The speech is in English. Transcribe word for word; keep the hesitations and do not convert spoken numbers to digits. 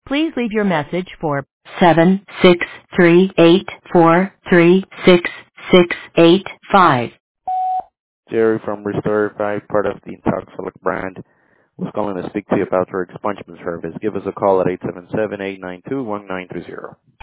Please leave your message for seven six three eight four three six six eight five. Jerry from Restore five, part of the Intoxilic brand, was calling to speak to you about your expungement service. Give us a call at eight seven seven, eight nine two, one nine three zero.